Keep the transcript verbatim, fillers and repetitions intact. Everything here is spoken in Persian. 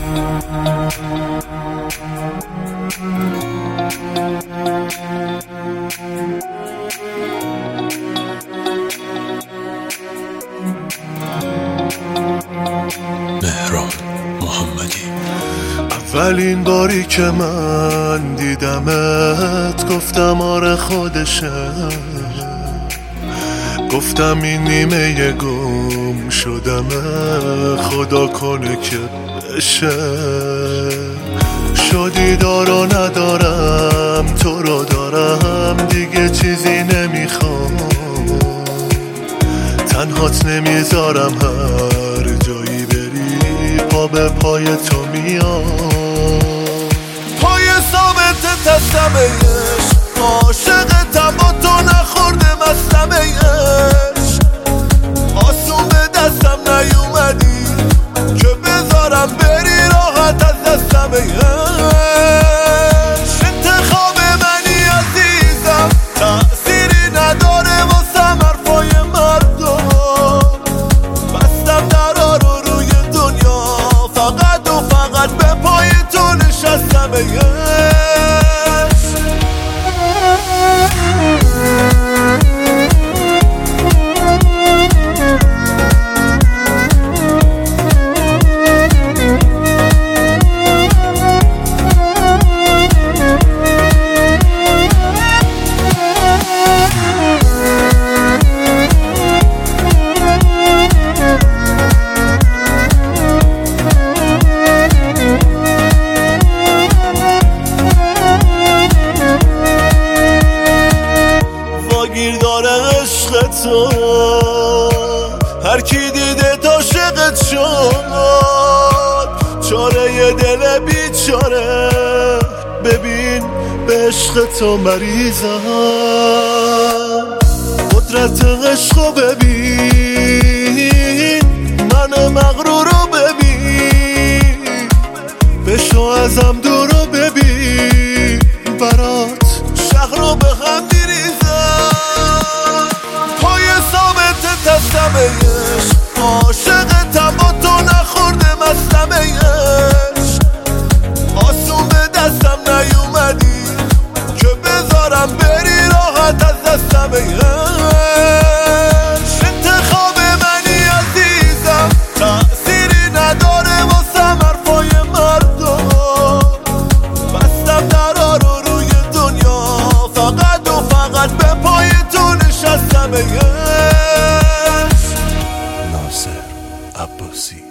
مهران محمدی. اولین باری که من دیدمت گفتم آره خودشه، گفتم این نیمه گم شدمه، خدا کنه که بشه. شدی دارو ندارم، تو رو دارم، دیگه چیزی نمیخوام، تنهات نمیذارم، هر جایی بری پا به پای تو میام. پای ثابت تستمهش، عاشقتم با تو نخورده مستمهش، آسون به دستم نیومدی که بذارم بری راحت از دستمهش. انتخاب منی عزیزم، تأثیری نداره واسم حرفای مردم، بستم درا رو روی دنیا، فقط و فقط به پای تو نشستمهش. گیر داره عشق تو، هر کی دیده تا عاشقت شد، چاره یه دل بیچاره، ببین به عشق تو مریضم، قدرت عشقو ببین، من مغرور رو ببین، بشو ازم دور رو ببین، برات شهر رو به هم میریزم. پای ثابت تستمهش، عاشقتم با تو نخورده مستمهش، آسون به دستم نیومدی که بذارم بری راحت از دستمهش. انتخاب منی عزیزم، تأثیری نداره واسم حرفای مردم، بستم درا رو روی دنیا، فقط و فقط به پای تو نشستمهش. ناصر عباسی.